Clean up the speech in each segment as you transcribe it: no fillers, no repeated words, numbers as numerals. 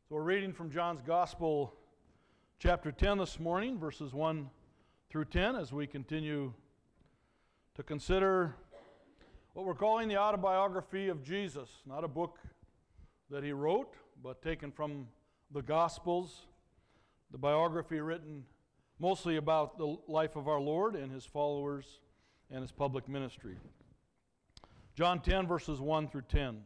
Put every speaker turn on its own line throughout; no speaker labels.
So we're reading from John's Gospel, chapter 10 this morning, verses 1 through 10, as we continue to consider what we're calling the autobiography of Jesus. Not a book that he wrote, but taken from the Gospels, the biography written mostly about the life of our Lord and his followers and his public ministry. John 10, verses 1 through 10.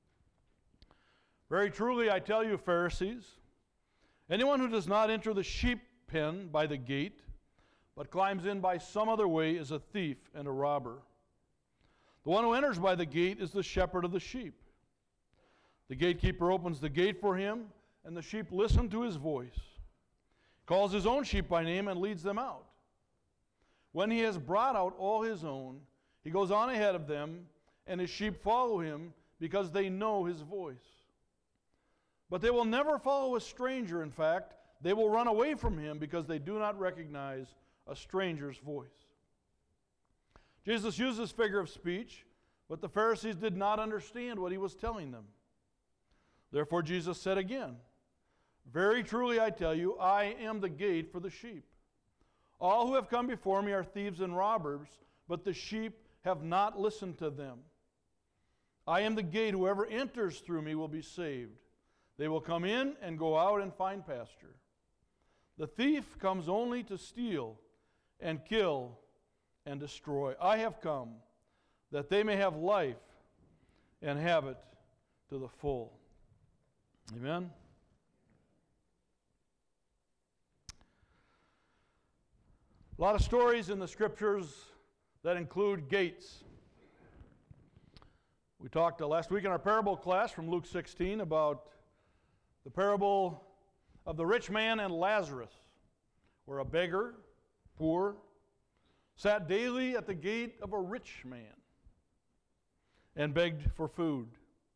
Very truly I tell you, Pharisees, anyone who does not enter the sheep pen by the gate, but climbs in by some other way, is a thief and a robber. The one who enters by the gate is the shepherd of the sheep. The gatekeeper opens the gate for him, and the sheep listen to his voice. He calls his own sheep by name and leads them out. When he has brought out all his own, he goes on ahead of them, and his sheep follow him because they know his voice. But they will never follow a stranger. In fact, they will run away from him because they do not recognize a stranger's voice. Jesus used this figure of speech, but the Pharisees did not understand what he was telling them. Therefore Jesus said again, very truly I tell you, I am the gate for the sheep. All who have come before me are thieves and robbers, but the sheep have not listened to them. I am the gate. Whoever enters through me will be saved. They will come in and go out and find pasture. The thief comes only to steal and kill and destroy. I have come that they may have life and have it to the full. Amen? A lot of stories in the Scriptures that include gates. We talked last week in our parable class from Luke 16 about the parable of the rich man and Lazarus, where a beggar, poor, sat daily at the gate of a rich man and begged for food.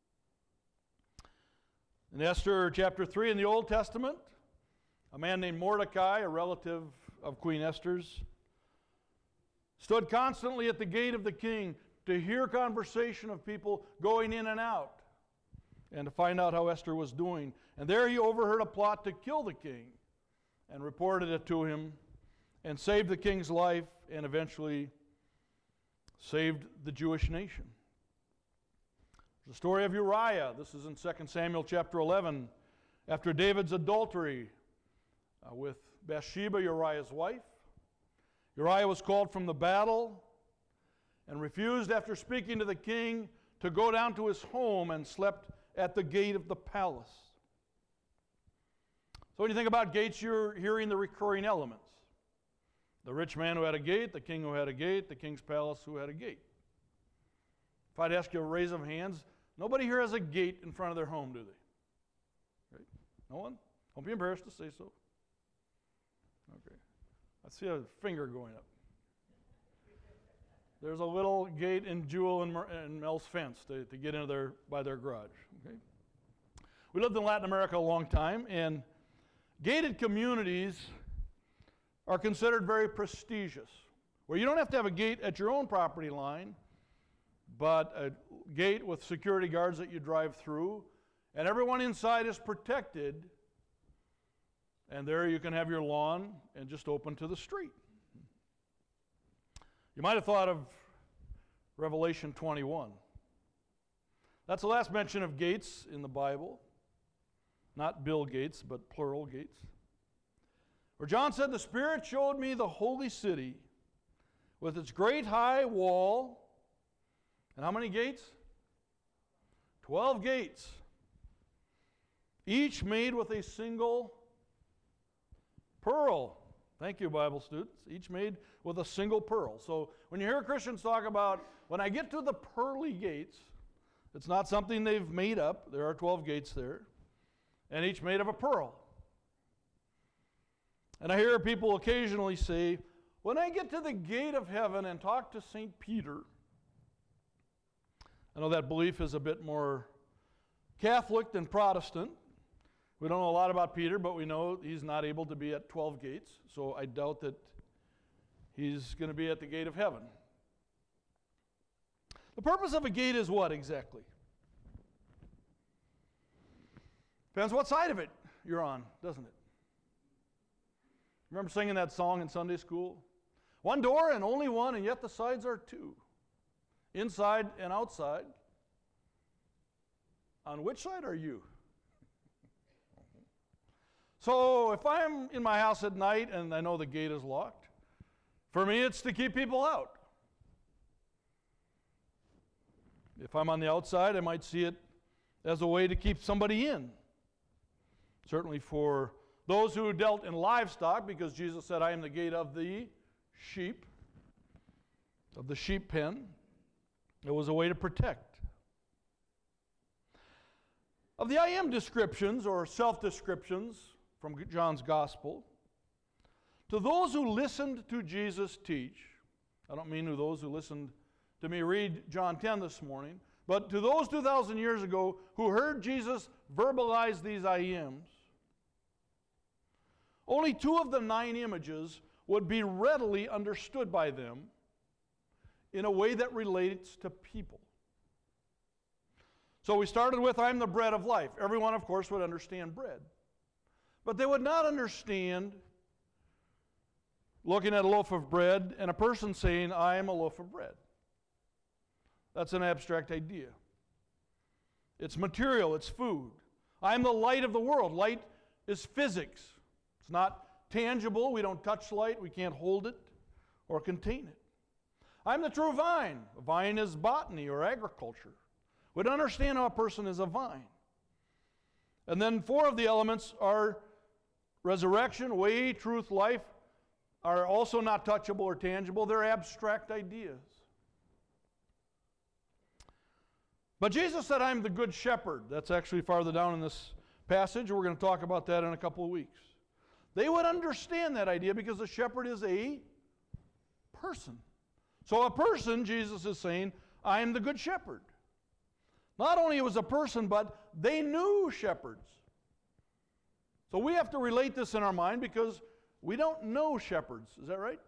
In Esther chapter 3 in the Old Testament, a man named Mordecai, a relative of Queen Esther's, stood constantly at the gate of the king to hear conversation of people going in and out, and to find out how Esther was doing. And there he overheard a plot to kill the king and reported it to him and saved the king's life and eventually saved the Jewish nation. The story of Uriah. This is in 2 Samuel chapter 11. After David's adultery with Bathsheba, Uriah's wife, Uriah was called from the battle and refused, after speaking to the king, to go down to his home and slept at the gate of the palace. So when you think about gates, you're hearing the recurring elements. The rich man who had a gate, the king who had a gate, the king's palace who had a gate. If I'd ask you a raise of hands, nobody here has a gate in front of their home, do they? Right? No one? Don't be embarrassed to say so. Okay. I see a finger going up. There's a little gate in Jewel and Mel's fence to get into by their garage. Okay? We lived in Latin America a long time, and gated communities are considered very prestigious, where you don't have to have a gate at your own property line, but a gate with security guards that you drive through, and everyone inside is protected, and there you can have your lawn and just open to the street. You might have thought of Revelation 21. That's the last mention of gates in the Bible. Not Bill Gates, but plural gates. Where John said, the Spirit showed me the holy city with its great high wall. And how many gates? 12 gates. Each made with a single pearl. Thank you, Bible students. Each made with a single pearl. So when you hear Christians talk about, when I get to the pearly gates, it's not something they've made up. There are 12 gates there, and each made of a pearl. And I hear people occasionally say, when I get to the gate of heaven and talk to St. Peter, I know that belief is a bit more Catholic than Protestant. We don't know a lot about Peter, but we know he's not able to be at 12 gates, so I doubt that he's going to be at the gate of heaven. The purpose of a gate is what exactly? Depends what side of it you're on, doesn't it? Remember singing that song in Sunday school? One door and only one, and yet the sides are two. Inside and outside. On which side are you? So if I'm in my house at night and I know the gate is locked, for me it's to keep people out. If I'm on the outside, I might see it as a way to keep somebody in. Certainly for those who dealt in livestock, because Jesus said, I am the gate of the sheep pen. It was a way to protect. Of the I am descriptions or self-descriptions from John's Gospel, to those who listened to Jesus teach, I don't mean to those who listened to me read John 10 this morning, but to those 2,000 years ago who heard Jesus verbalize these I ams, only 2 of the 9 images would be readily understood by them in a way that relates to people. So we started with, I'm the bread of life. Everyone, of course, would understand bread. But they would not understand looking at a loaf of bread and a person saying, I am a loaf of bread. That's an abstract idea. It's material, it's food. I'm the light of the world. Light is physics. It's not tangible. We don't touch light. We can't hold it or contain it. I'm the true vine. A vine is botany or agriculture. We'd understand how a person is a vine. And then 4 of the elements are resurrection, way, truth, life, are also not touchable or tangible. They're abstract ideas. But Jesus said, I'm the good shepherd. That's actually farther down in this passage. We're going to talk about that in a couple of weeks. They would understand that idea because the shepherd is a person. So a person, Jesus is saying, I am the good shepherd. Not only was a person, but they knew shepherds. So we have to relate this in our mind because we don't know shepherds. Is that right?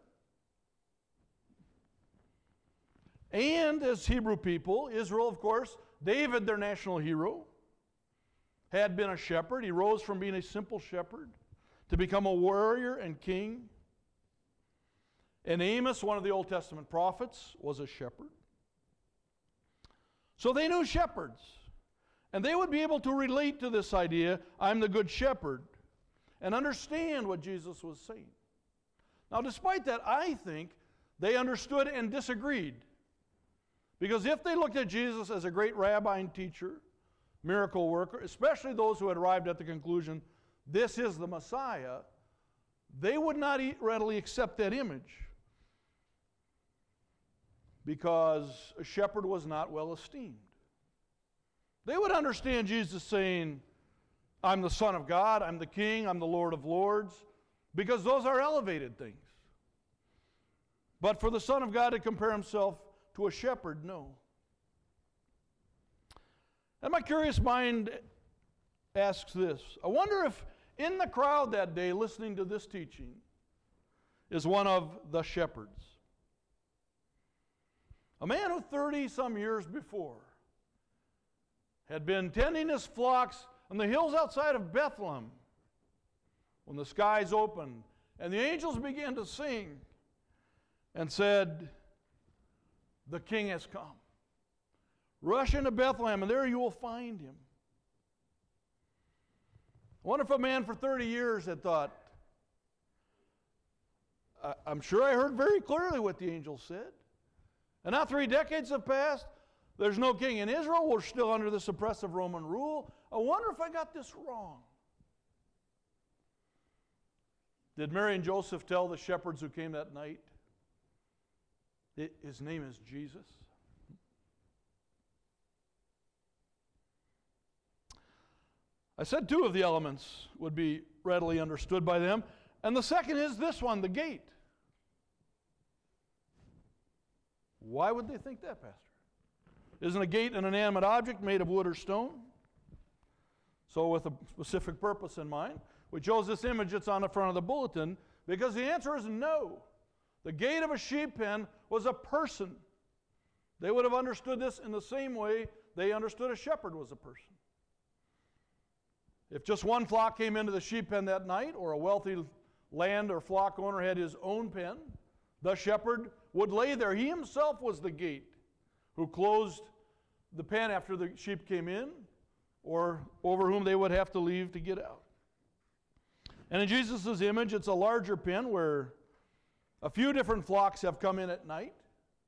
And as Hebrew people, Israel, of course, David, their national hero, had been a shepherd. He rose from being a simple shepherd to become a warrior and king. And Amos, one of the Old Testament prophets, was a shepherd. So they knew shepherds. And they would be able to relate to this idea, I'm the good shepherd, and understand what Jesus was saying. Now, despite that, I think they understood and disagreed. Because if they looked at Jesus as a great rabbi and teacher, miracle worker, especially those who had arrived at the conclusion, this is the Messiah, they would not readily accept that image. Because a shepherd was not well esteemed. They would understand Jesus saying, I'm the Son of God, I'm the King, I'm the Lord of Lords, because those are elevated things. But for the Son of God to compare himself to a shepherd, no. And my curious mind asks this. I wonder if in the crowd that day listening to this teaching is one of the shepherds. A man who 30-some years before had been tending his flocks on the hills outside of Bethlehem when the skies opened and the angels began to sing and said, the King has come. Rush into Bethlehem and there you will find him. I wonder if a man for 30 years had thought, I'm sure I heard very clearly what the angel said. And now 3 decades have passed. There's no king in Israel. We're still under this oppressive Roman rule. I wonder if I got this wrong. Did Mary and Joseph tell the shepherds who came that night, his name is Jesus? I said 2 of the elements would be readily understood by them. And the second is this one, the gate. Why would they think that, Pastor? Isn't a gate an inanimate object made of wood or stone? So with a specific purpose in mind, we chose this image that's on the front of the bulletin because the answer is no. The gate of a sheep pen was a person. They would have understood this in the same way they understood a shepherd was a person. If just one flock came into the sheep pen that night, or a wealthy land or flock owner had his own pen, the shepherd would lay there. He himself was the gate who closed the pen after the sheep came in, or over whom they would have to leave to get out. And in Jesus' image, it's a larger pen where a few different flocks have come in at night.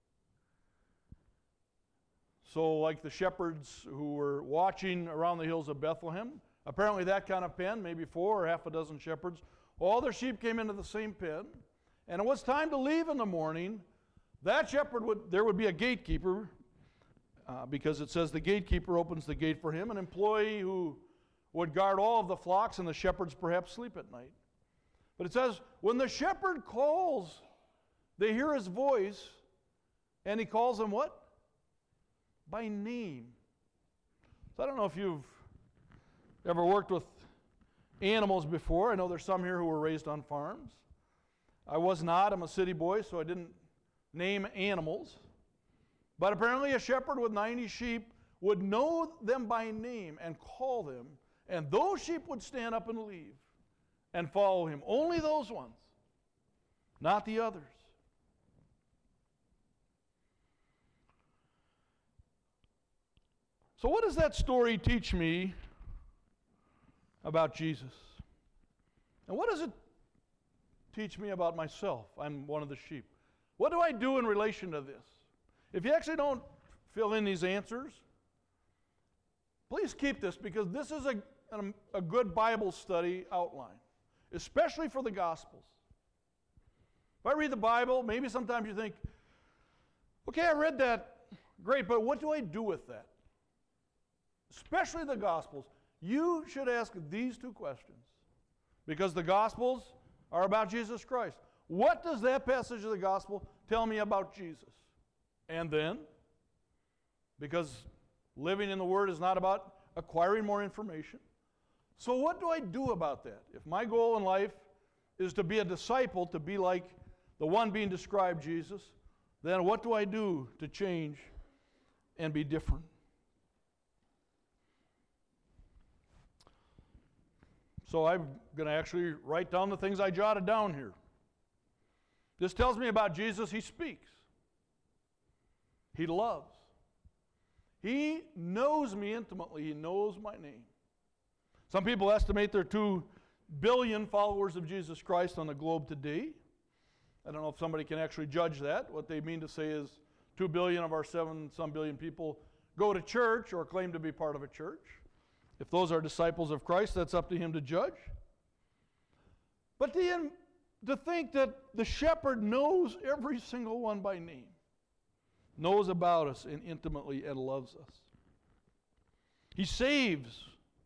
So like the shepherds who were watching around the hills of Bethlehem, apparently that kind of pen, maybe 4 or half a dozen shepherds, all their sheep came into the same pen. And it was time to leave in the morning. That shepherd there would be a gatekeeper, because it says the gatekeeper opens the gate for him, an employee who would guard all of the flocks, and the shepherds perhaps sleep at night. But it says, when the shepherd calls, they hear his voice, and he calls them what? By name. So I don't know if you've ever worked with animals before. I know there's some here who were raised on farms. I was not. I'm a city boy, so I didn't name animals. But apparently a shepherd with 90 sheep would know them by name and call them, and those sheep would stand up and leave and follow him. Only those ones, not the others. So what does that story teach me about Jesus? And what does it teach me about myself? I'm one of the sheep. What do I do in relation to this? If you actually don't fill in these answers, please keep this, because this is a good Bible study outline, especially for the Gospels. If I read the Bible, maybe sometimes you think, okay, I read that, great, but what do I do with that? Especially the Gospels. You should ask these 2 questions, because the Gospels are about Jesus Christ. What does that passage of the Gospel tell me about Jesus? And then, because living in the Word is not about acquiring more information, so what do I do about that? If my goal in life is to be a disciple, to be like the one being described, Jesus, then what do I do to change and be different? So I'm going to actually write down the things I jotted down here. This tells me about Jesus. He speaks. He loves. He knows me intimately. He knows my name. Some people estimate there are 2 billion followers of Jesus Christ on the globe today. I don't know if somebody can actually judge that. What they mean to say is 2 billion of our 7-some billion people go to church or claim to be part of a church. If those are disciples of Christ, that's up to him to judge. But to think that the shepherd knows every single one by name, knows about us and intimately and loves us. He saves.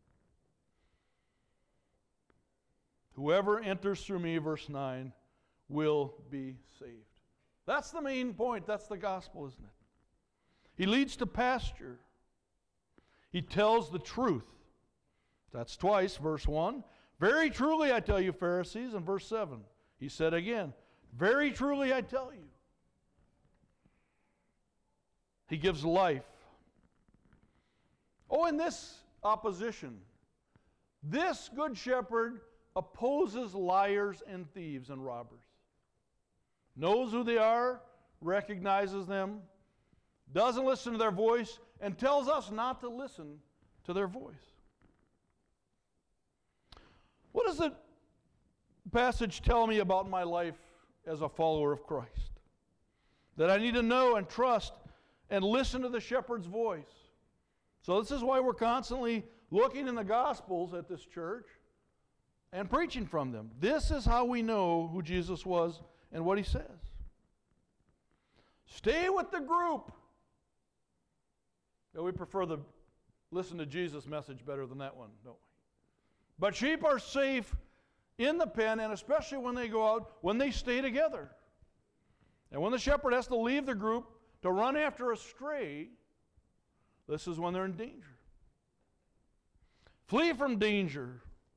Whoever enters through me, verse 9, will be saved. That's the main point. That's the gospel, isn't it? He leads to pasture. He tells the truth. That's twice, verse 1. Very truly I tell you, Pharisees, and verse 7. He said again, very truly I tell you. He gives life. Oh, in this opposition, this good shepherd opposes liars and thieves and robbers. Knows who they are, recognizes them, doesn't listen to their voice, and tells us not to listen to their voice. What does the passage tell me about my life as a follower of Christ? That I need to know and trust and listen to the shepherd's voice. So this is why we're constantly looking in the Gospels at this church and preaching from them. This is how we know who Jesus was and what he says. Stay with the group. Yeah, we prefer the listen to Jesus message better than that one, don't we? But sheep are safe in the pen, and especially when they go out, when they stay together. And when the shepherd has to leave the group to run after a stray, this is when they're in danger. Flee from danger.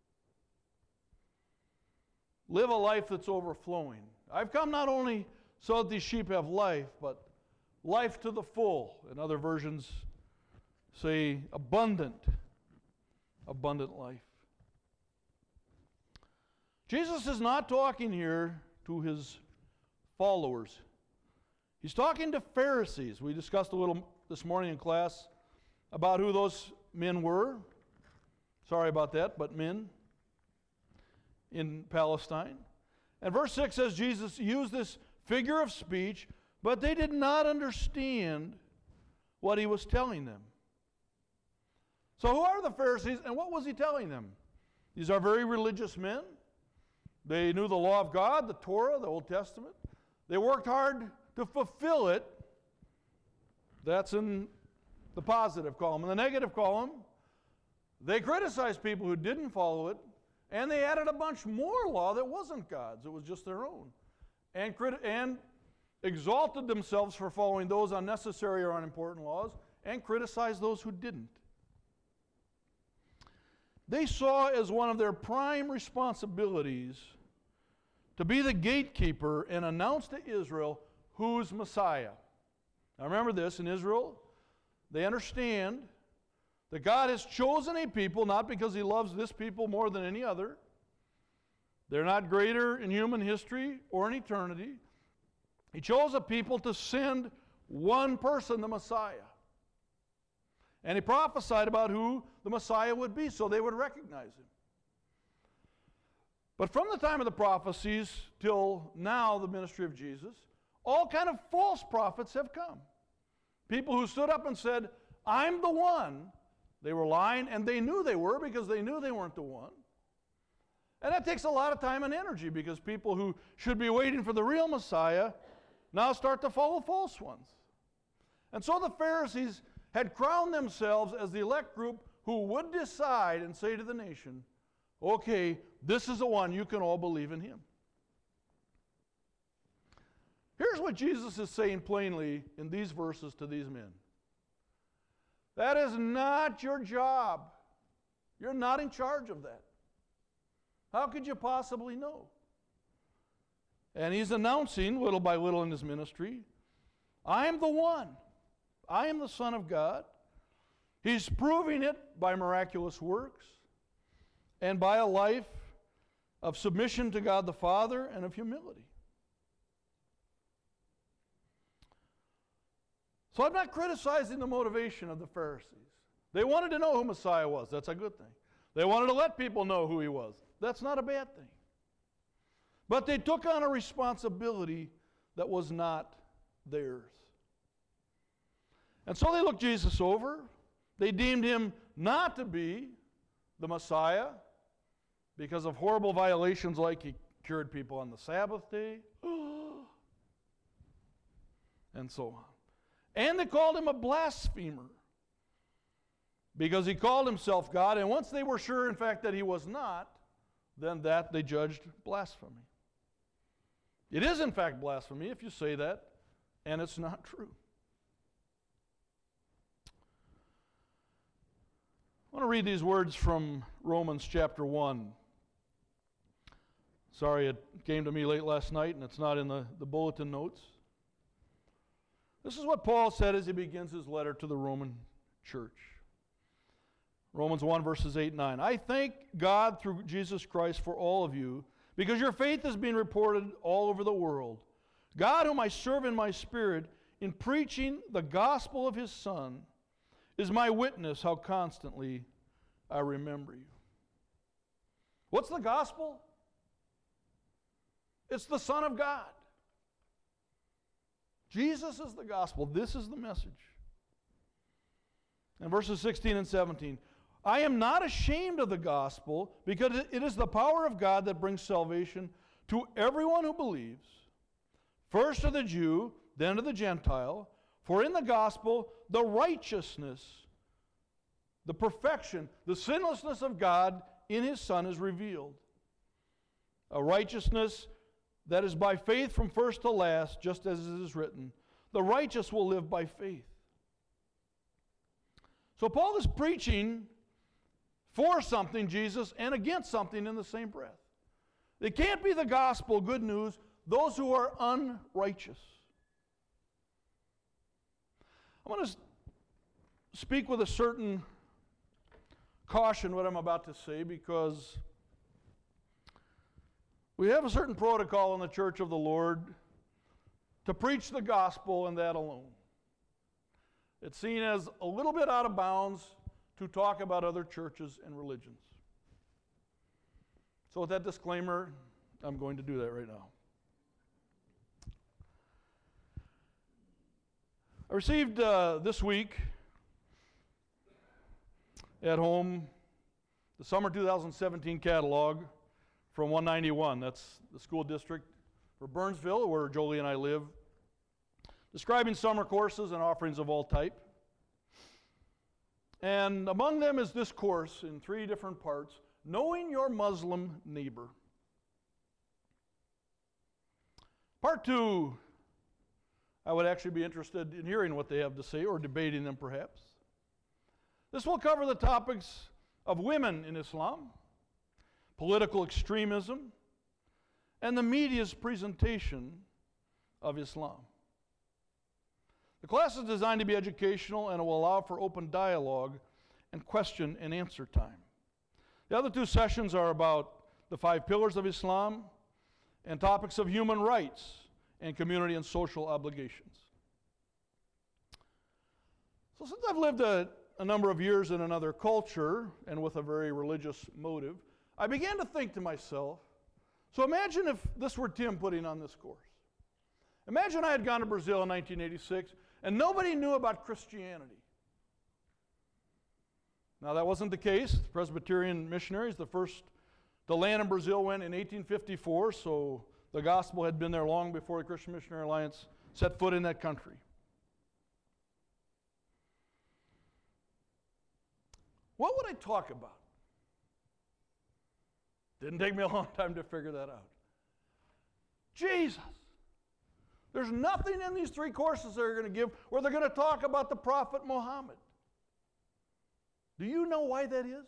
Live a life that's overflowing. I've come not only so that these sheep have life, but life to the full. And other versions say abundant life. Jesus is not talking here to his followers. He's talking to Pharisees. We discussed a little this morning in class about who those men were. Sorry about that, but men in Palestine. And verse 6 says Jesus used this figure of speech, but they did not understand what he was telling them. So who are the Pharisees, and what was he telling them? These are very religious men. They knew the law of God, the Torah, the Old Testament. They worked hard to fulfill it. That's in the positive column. In the negative column, they criticized people who didn't follow it, and they added a bunch more law that wasn't God's. It was just their own. And exalted themselves for following those unnecessary or unimportant laws, and criticized those who didn't. They saw as one of their prime responsibilities to be the gatekeeper and announce to Israel who's Messiah. Now remember this, in Israel, they understand that God has chosen a people not because he loves this people more than any other. They're not greater in human history or in eternity. He chose a people to send one person, the Messiah. And he prophesied about who the Messiah would be so they would recognize him. But from the time of the prophecies till now, the ministry of Jesus, all kind of false prophets have come. People who stood up and said, I'm the one. They were lying, and they knew they were because they knew they weren't the one. And that takes a lot of time and energy because people who should be waiting for the real Messiah now start to follow false ones. And so the Pharisees had crowned themselves as the elect group who would decide and say to the nation, okay, this is the one, you can all believe in him. Here's what Jesus is saying plainly in these verses to these men. That is not your job. You're not in charge of that. How could you possibly know? And he's announcing little by little in his ministry, I am the one. I am the Son of God. He's proving it by miraculous works and by a life of submission to God the Father and of humility. So I'm not criticizing the motivation of the Pharisees. They wanted to know who Messiah was. That's a good thing. They wanted to let people know who he was. That's not a bad thing. But they took on a responsibility that was not theirs. And so they looked Jesus over. They deemed him not to be the Messiah because of horrible violations like he cured people on the Sabbath day and so on. And they called him a blasphemer because he called himself God. And once they were sure, in fact, that he was not, then that they judged blasphemy. It is, in fact, blasphemy if you say that, and it's not true. I want to read these words from Romans chapter 1. Sorry, it came to me late last night, and it's not in the bulletin notes. This is what Paul said as he begins his letter to the Roman church. Romans 1, verses 8 and 9. I thank God through Jesus Christ for all of you, because your faith is being reported all over the world. God, whom I serve in my spirit, in preaching the gospel of his Son, is my witness how constantly I remember you. What's the gospel? It's the Son of God. Jesus is the gospel. This is the message. And verses 16 and 17. I am not ashamed of the gospel because it is the power of God that brings salvation to everyone who believes, first to the Jew, then to the Gentile. For in the gospel, the righteousness, the perfection, the sinlessness of God in his Son is revealed. A righteousness that is by faith from first to last, just as it is written, the righteous will live by faith. So Paul is preaching for something, Jesus, and against something in the same breath. It can't be the gospel, good news, those who are unrighteous. I want to speak with a certain caution what I'm about to say, because We have a certain protocol in the Church of the Lord to preach the gospel and that alone. It's seen as a little bit out of bounds to talk about other churches and religions. So with that disclaimer, I'm going to do that right now. I received this week at home the summer 2017 catalog from 191. That's the school district for Burnsville, where Jolie and I live, describing summer courses and offerings of all type. And among them is this course in 3 different parts, Knowing Your Muslim Neighbor. Part 2, I would actually be interested in hearing what they have to say or debating them perhaps. This will cover the topics of women in Islam, political extremism, and the media's presentation of Islam. The class is designed to be educational and will allow for open dialogue and question and answer time. The other 2 sessions are about the 5 pillars of Islam and topics of human rights and community and social obligations. So since I've lived a number of years in another culture and with a very religious motive, I began to think to myself, so imagine if this were Tim putting on this course. Imagine I had gone to Brazil in 1986 and nobody knew about Christianity. Now that wasn't the case. The Presbyterian missionaries, the first to land in Brazil, went in 1854, so the gospel had been there long before the Christian Missionary Alliance set foot in that country. What would I talk about? Didn't take me a long time to figure that out. Jesus. There's nothing in these 3 courses they're going to give where they're going to talk about the Prophet Muhammad. Do you know why that is?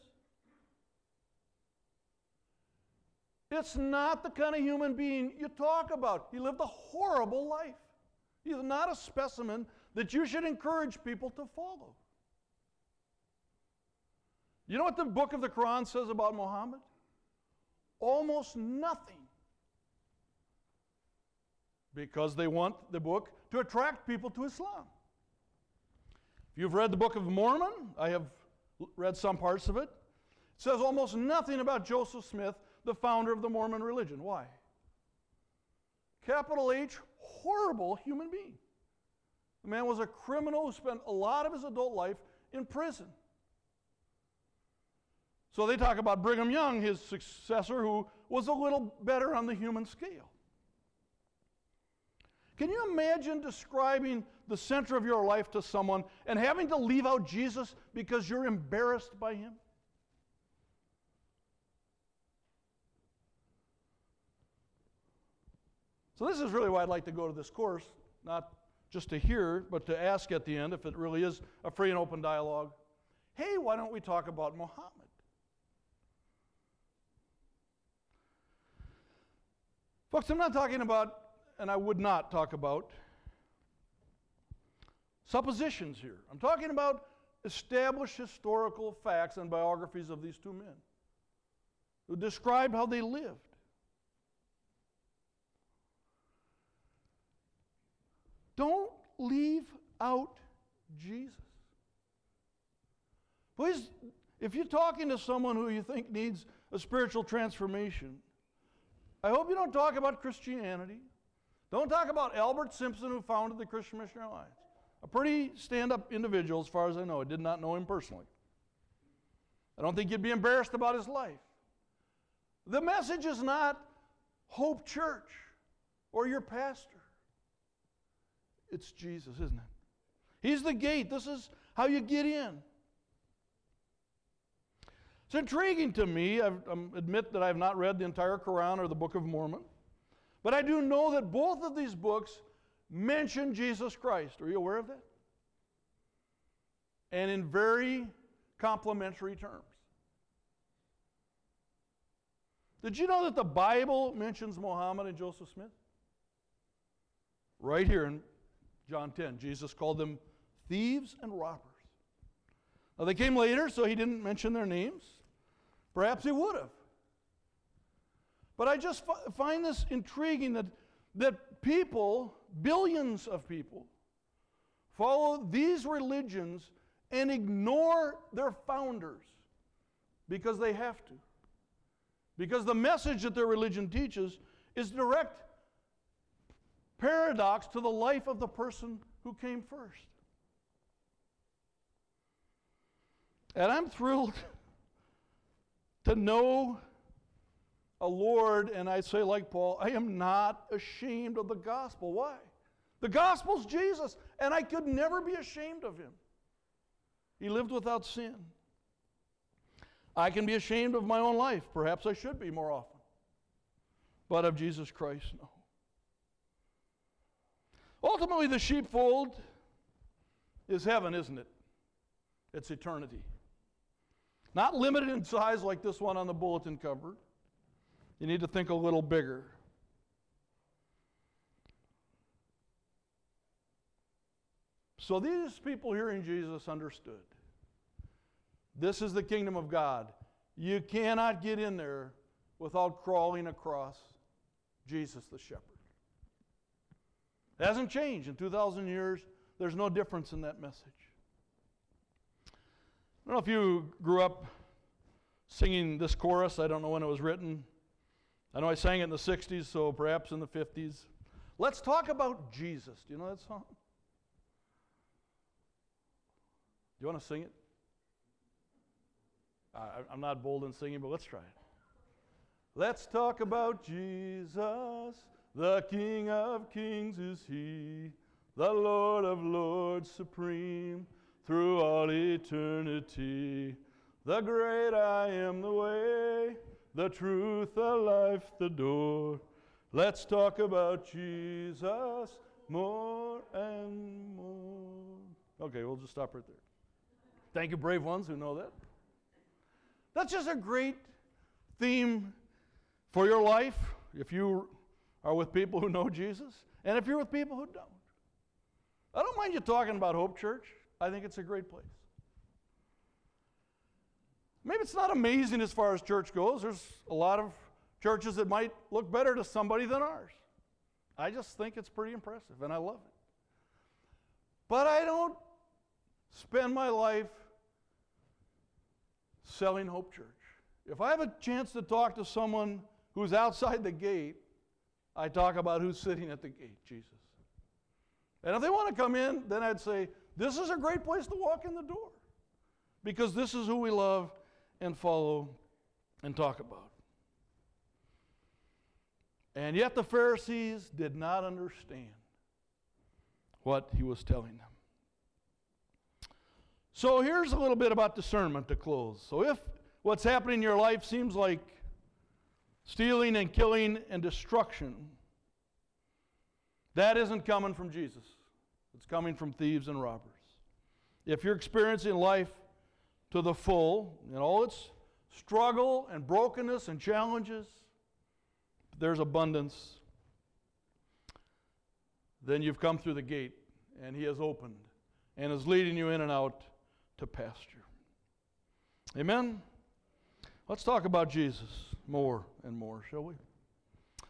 It's not the kind of human being you talk about. He lived a horrible life. He's not a specimen that you should encourage people to follow. You know what the book of the Quran says about Muhammad? Almost nothing. Because they want the book to attract people to Islam. If you've read the Book of Mormon, I have read some parts of it. It says almost nothing about Joseph Smith, the founder of the Mormon religion. Why? Capital H, horrible human being. The man was a criminal who spent a lot of his adult life in prison. So they talk about Brigham Young, his successor, who was a little better on the human scale. Can you imagine describing the center of your life to someone and having to leave out Jesus because you're embarrassed by him? So this is really why I'd like to go to this course, not just to hear, but to ask at the end, if it really is a free and open dialogue, hey, why don't we talk about Muhammad? Folks, I'm not talking about, and I would not talk about, suppositions here. I'm talking about established historical facts and biographies of these 2 men who describe how they lived. Don't leave out Jesus. Please, if you're talking to someone who you think needs a spiritual transformation, I hope you don't talk about Christianity. Don't talk about Albert Simpson, who founded the Christian Missionary Alliance. A pretty stand-up individual as far as I know. I did not know him personally. I don't think you'd be embarrassed about his life. The message is not Hope Church or your pastor. It's Jesus, isn't it? He's the gate. This is how you get in. It's intriguing to me. I admit that I have not read the entire Quran or the Book of Mormon. But I do know that both of these books mention Jesus Christ. Are you aware of that? And in very complimentary terms. Did you know that the Bible mentions Muhammad and Joseph Smith? Right here in John 10. Jesus called them thieves and robbers. Now they came later, so he didn't mention their names. Perhaps he would have. But I just find this intriguing that people, billions of people, follow these religions and ignore their founders because they have to. Because the message that their religion teaches is direct paradox to the life of the person who came first. And I'm thrilled to know a Lord, and I say like Paul, I am not ashamed of the gospel. Why? The gospel's Jesus, and I could never be ashamed of him. He lived without sin. I can be ashamed of my own life. Perhaps I should be more often. But of Jesus Christ, no. Ultimately, the sheepfold is heaven, isn't it? It's eternity. Not limited in size like this one on the bulletin cover. You need to think a little bigger. So these people hearing Jesus understood. This is the kingdom of God. You cannot get in there without crawling across Jesus the shepherd. It hasn't changed. In 2,000 years, there's no difference in that message. I don't know if you grew up singing this chorus. I don't know when it was written. I know I sang it in the 60s, so perhaps in the 50s. Let's talk about Jesus. Do you know that song? Do you want to sing it? I'm not bold in singing, but let's try it. Let's talk about Jesus, the King of Kings is He, the Lord of Lords supreme, through all eternity. The great I am, the way, the truth, the life, the door. Let's talk about Jesus more and more. Okay, we'll just stop right there. Thank you, brave ones who know that. That's just a great theme for your life if you are with people who know Jesus and if you're with people who don't. I don't mind you talking about Hope Church. I think it's a great place. Maybe it's not amazing as far as church goes. There's a lot of churches that might look better to somebody than ours. I just think it's pretty impressive, and I love it. But I don't spend my life selling Hope Church. If I have a chance to talk to someone who's outside the gate, I talk about who's sitting at the gate, Jesus. And if they want to come in, then I'd say, this is a great place to walk in the door. Because this is who we love and follow and talk about. And yet the Pharisees did not understand what he was telling them. So here's a little bit about discernment to close. So if what's happening in your life seems like stealing and killing and destruction, that isn't coming from Jesus. It's coming from thieves and robbers. If you're experiencing life to the full, in all its struggle and brokenness and challenges, there's abundance, then you've come through the gate and He has opened and is leading you in and out to pasture. Amen? Let's talk about Jesus more and more, shall we?